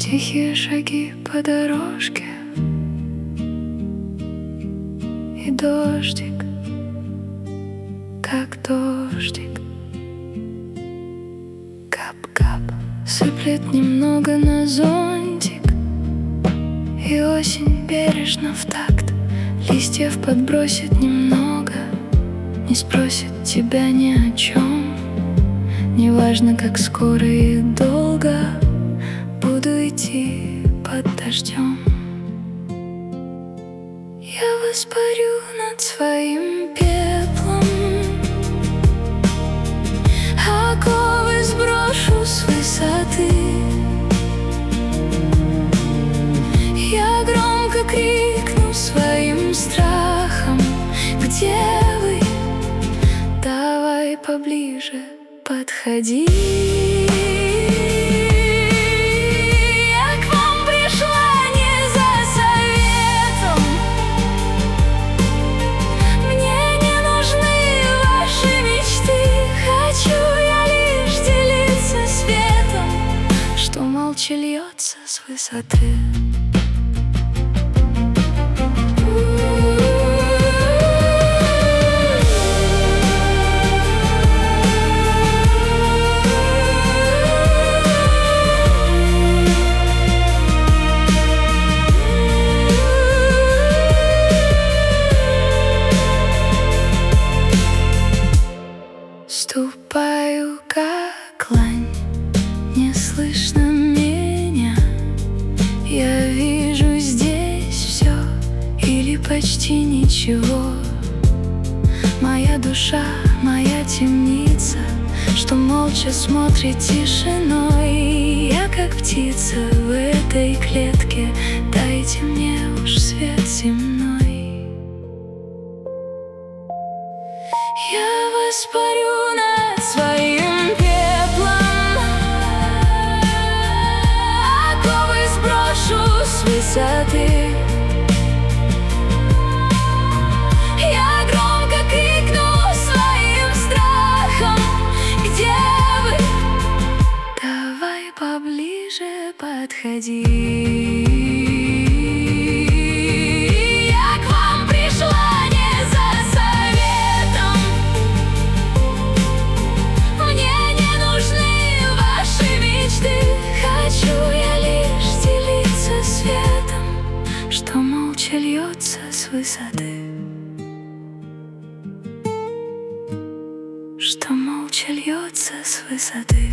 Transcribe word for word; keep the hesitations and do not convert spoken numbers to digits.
Тихие шаги по дорожке и дождик, как дождик, кап-кап, сыплет немного на зонтик, и осень бережно в такт листьев подбросит немного, не спросит тебя ни о чем. Неважно, как скоро и долго буду идти под дождем. Я воспарю над своим пеплом, оковы сброшу с высоты. Я громко крикну своим страхом: где вы? Давай поближе подходи. Молча льется с высоты. Ступаю, как лань, не слышно меня. Я вижу здесь все или почти ничего. Моя душа, моя темница, что молча смотрит тишиной. Я как птица в этой клетке, дайте мне уж свет земной. Я воспарю над своим пеплом, оковы сброшу с высоты. Я громко крикну своим страхом: где вы? Давай поближе подходи. Что молча льется с высоты, что молча льется с высоты.